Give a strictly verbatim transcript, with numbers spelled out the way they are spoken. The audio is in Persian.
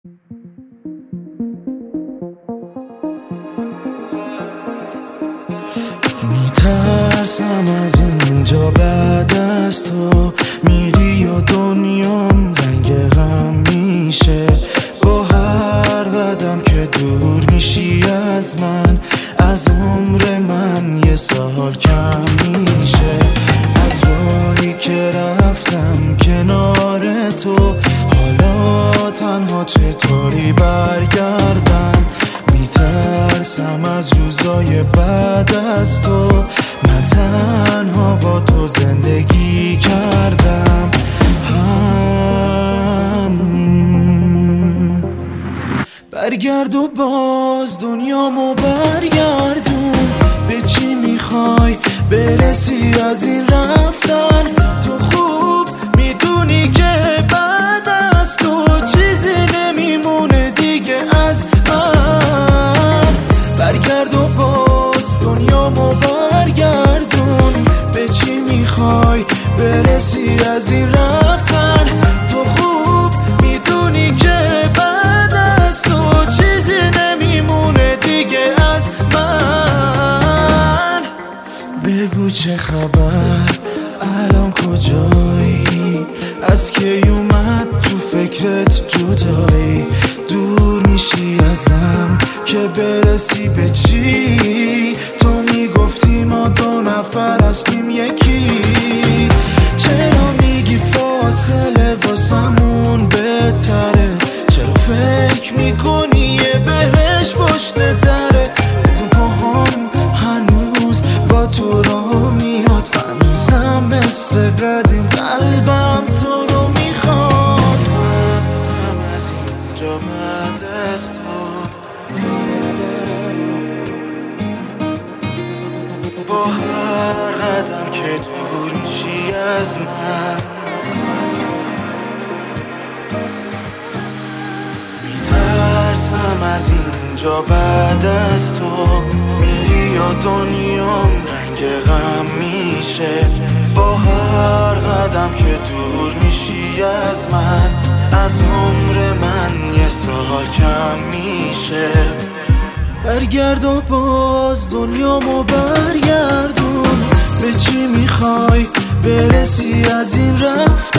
میترسم از اینجا بعد از تو میری و دنیام رنگ غم میشه، با هر قدم که دور میشی از من، از عمر من یه سال کم میشه. از راهی که رفتم کنار تو، حالا تنها چطوری برگردم؟ میترسم از روزای بعد از تو، من تنها با تو زندگی کردم. هم برگرد و باز دنیامو برگردون، به چی میخوای برسی از این رفتن؟ تو خوب میدونی که بعد از تو چیزی نمیمونه دیگه از من. برگرد و باز دنیامو برگردون، به چی میخوای برسی از این رفتن؟ تو خوب میدونی که بعد از تو چیزی نمیمونه دیگه از من. بگو چه خبر، الان کجایی؟ از کی اومد تو فکرت جدایی؟ دور میشی ازم که برسی به چی؟ تو میگفتی ما دو نفر هستیم یکی، چرا میگی فاصله واسمون بهتره؟ چرا فکر میکنی یه بهش پشت دره؟ تو پاهام هنوز با تو راه میاد، هنوزم مثل قدیم قلبم تو رو میخواد. از اینجا بعد از تو، با هر قدم که دور میشی از من، میترسم از اینجا بعد از تو میری و دنیام رنگ غم میشه، با هر قدم که دور میشی از من، از عمر من یه سال کم میشه. برگرد و باز دنیامو برگردون، به چی میخوای برسی از این رفت؟